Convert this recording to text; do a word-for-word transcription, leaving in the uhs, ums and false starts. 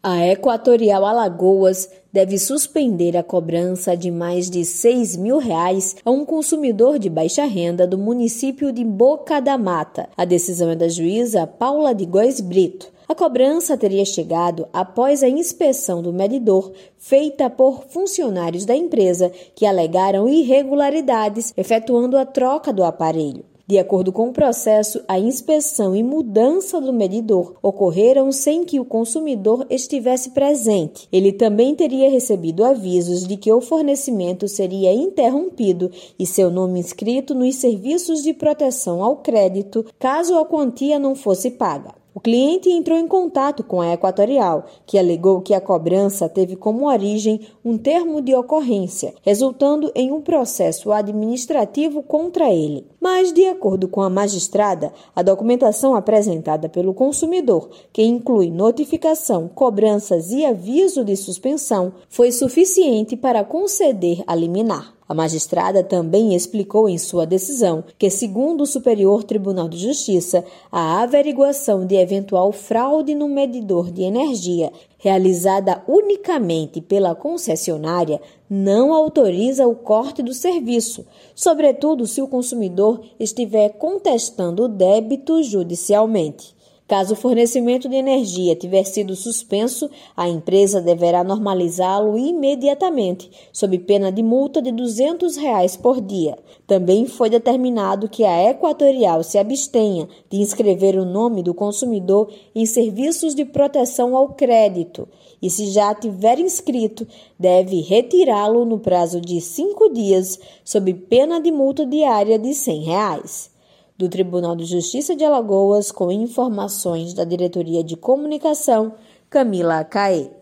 A Equatorial Alagoas deve suspender a cobrança de mais de seis mil reais a um consumidor de baixa renda do município de Boca da Mata. A decisão é da juíza Paula de Góes Brito. A cobrança teria chegado após a inspeção do medidor feita por funcionários da empresa que alegaram irregularidades, efetuando a troca do aparelho. De acordo com o processo, a inspeção e mudança do medidor ocorreram sem que o consumidor estivesse presente. Ele também teria recebido avisos de que o fornecimento seria interrompido e seu nome inscrito nos serviços de proteção ao crédito, caso a quantia não fosse paga. O cliente entrou em contato com a Equatorial, que alegou que a cobrança teve como origem um termo de ocorrência, resultando em um processo administrativo contra ele. Mas, de acordo com a magistrada, a documentação apresentada pelo consumidor, que inclui notificação, cobranças e aviso de suspensão, foi suficiente para conceder a liminar. A magistrada também explicou em sua decisão que, segundo o Superior Tribunal de Justiça, a averiguação de eventual fraude no medidor de energia, realizada unicamente pela concessionária, não autoriza o corte do serviço, sobretudo se o consumidor estiver contestando o débito judicialmente. Caso o fornecimento de energia tiver sido suspenso, a empresa deverá normalizá-lo imediatamente, sob pena de multa de duzentos reais por dia. Também foi determinado que a Equatorial se abstenha de inscrever o nome do consumidor em serviços de proteção ao crédito e, se já tiver inscrito, deve retirá-lo no prazo de cinco dias, sob pena de multa diária de cem reais. Do Tribunal de Justiça de Alagoas, com informações da Diretoria de Comunicação, Camila Caê.